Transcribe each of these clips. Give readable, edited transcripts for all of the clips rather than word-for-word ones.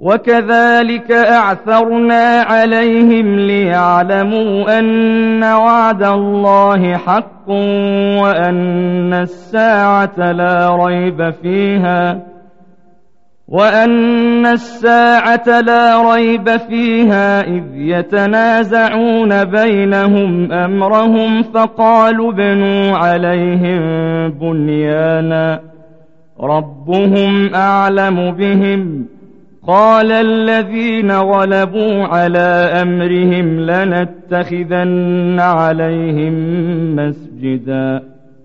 وكذلك أعثرنا عليهم ليعلموا أن وعد الله حق وأن الساعة لا ريب فيها إذ يتنازعون بينهم أمرهم فقالوا ابنوا عليهم بنيانا ربهم أعلم بهم قال الذين غلبوا على أمرهم لنتخذن عليهم مسجدا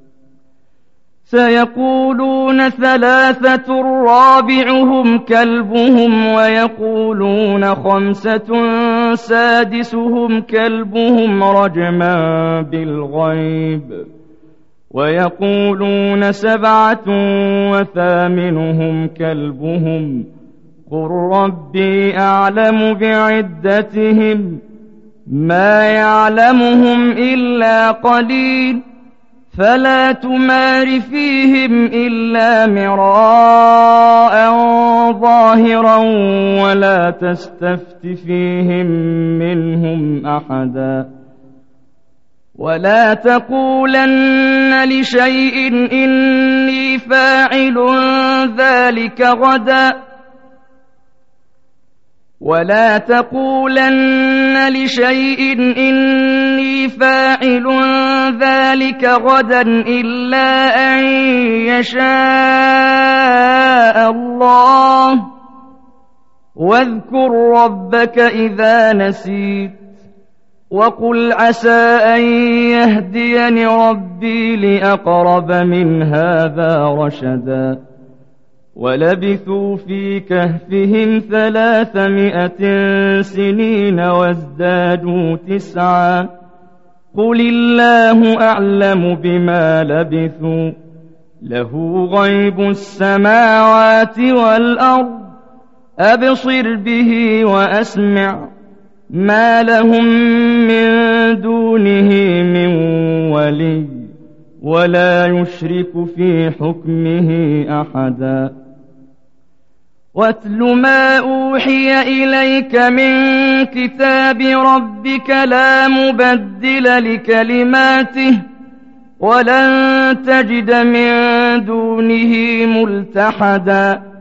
سيقولون ثلاثة رابعهم كلبهم ويقولون خمسة سادسهم كلبهم رجما بالغيب ويقولون سبعة وثامنهم كلبهم قل ربي أعلم بعدتهم ما يعلمهم إلا قليل فلا تمار فيهم إلا مراء ظاهرا ولا تستفت فيهم منهم أحدا ولا تقولن لشيء إني فاعل ذلك غدا إلا أن يشاء الله واذكر ربك إذا نسيت وقل عسى أن يهديني ربي لأقرب من هذا رشدا ولبثوا في كهفهم 300 سنين وازدادوا 9 قل الله أعلم بما لبثوا له غيب السماوات والأرض أبصر به وأسمع ما لهم من دونه من ولي ولا يشرك في حكمه أحدا واتل ما أوحي إليك من كتاب ربك لا مبدل لكلماته ولن تجد من دونه ملتحدا